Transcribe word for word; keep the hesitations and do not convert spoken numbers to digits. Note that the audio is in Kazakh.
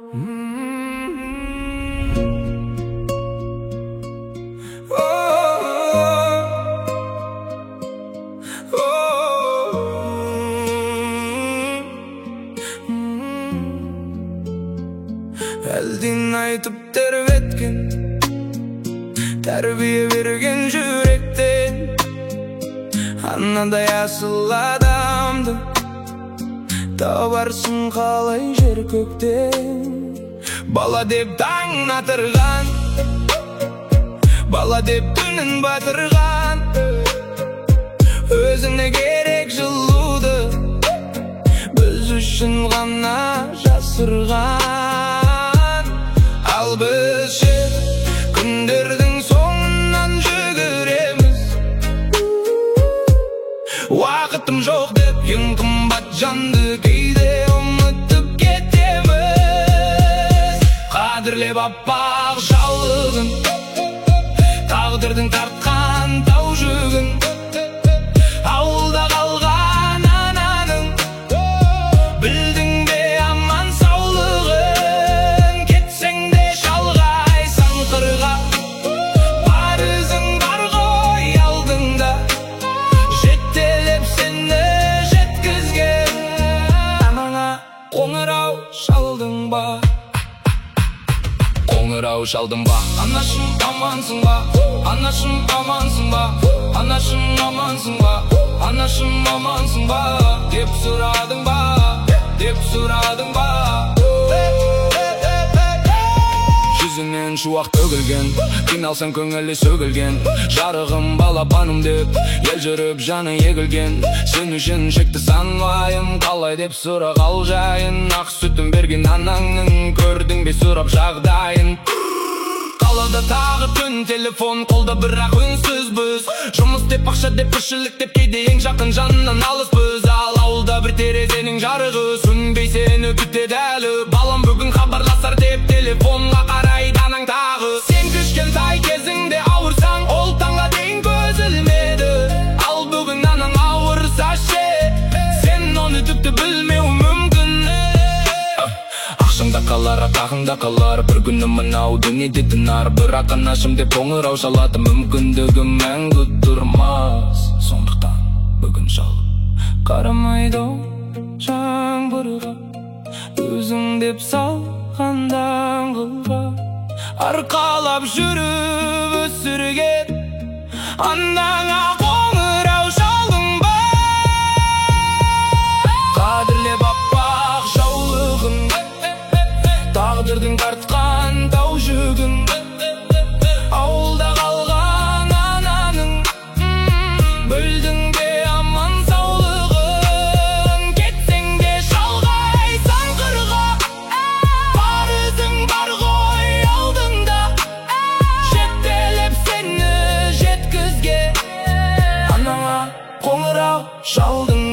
Әлден айтып тербеткен, тәрбие берген жүректен, анадай асыл адамды табарсың қалай жер көктен. Бала деп таң атырған, бала деп түнін батырған, өзіне керек жылуды біз үшін ғана жасырған. Ал біз ше күндердің соңынан жүгіреміз, уақытым жоқ деп ең қымбат жанды кейде ұмытып кетеміз. Қадірлеп аппақ жаулығын, тағдырдың тартқан тау жүгін, ауылда қалған ананың білдің бе аман саулығын. Кетсең де шалғайсың қырға, бар ізің бар ғой алдыңда, жетелеп сені жеткізген. Анаңа қоңырау шалдың ба, қоңырау шалдың ба? Анашым амансың ба, анашым амансың ба, анашым амансың ба, анашым амансың ба деп сұрадың ба, деп сұрадың ба? Жүзінен шуақ төгілген, қиналсаң көңілі сөгілген, жарығым балапаным деп ел жүріп жаны егілген. Сен үшін шекті санлайын, қалай деп сұрақ ал жайын. Ақ сүтін берген анаңның көрдің бе сұрап жағдайын. Қалада тағы түн, телефон қолда бірақ үнсіз біз. Жұмыс деп ақша деп тіршілік деп кейде ең жақын жанынан алыспыз. Ал ауылда бір терезенің жарығы сүнбей сені күтеді әлі. Балам бүгін хабарласар деп телефонға қарайды анаң тағы. Сен кішкентай кезіңде ауырсаң, ол таңға дейін көз ілмеді. Ал бүгін анаң ауырса ше, сен оны тіпті білмеу мүмкін. Ақшаңда қалар, атағыңда қалар, бір күні мынау дүниеде тынар. Бірақ анашым деп қоңырау шалады, мүмкіндігі мәңгі тұрмас. Сондықтан бүгін шалып қарамайды жаңбырға, өзің деп салған даңғылға. Арқалап жүріп өсірген анаңа қоңырау шалдың ба, қадірлеп аппақ жаулығын, тағдырдың тартқан тау жүгін, ауылда қалған ананың білдің бе аман саулығын. Кетсең де шалғайсың қырға, бар ізің бар ғой алдыңда, жетелеп сені жеткізген. Анаңа қоңырау шалдың